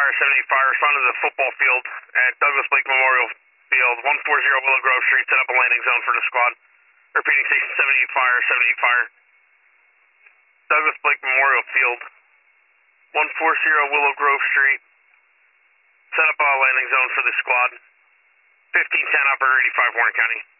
Fire, 78 Fire, respond to the football field at Douglas Blake Memorial Field, 140 Willow Grove Street, set up a landing zone for the squad. Repeating, Station 78 Fire, 78 Fire. Douglas Blake Memorial Field, 140 Willow Grove Street, set up a landing zone for the squad. 1510 Operator 85, Warren County.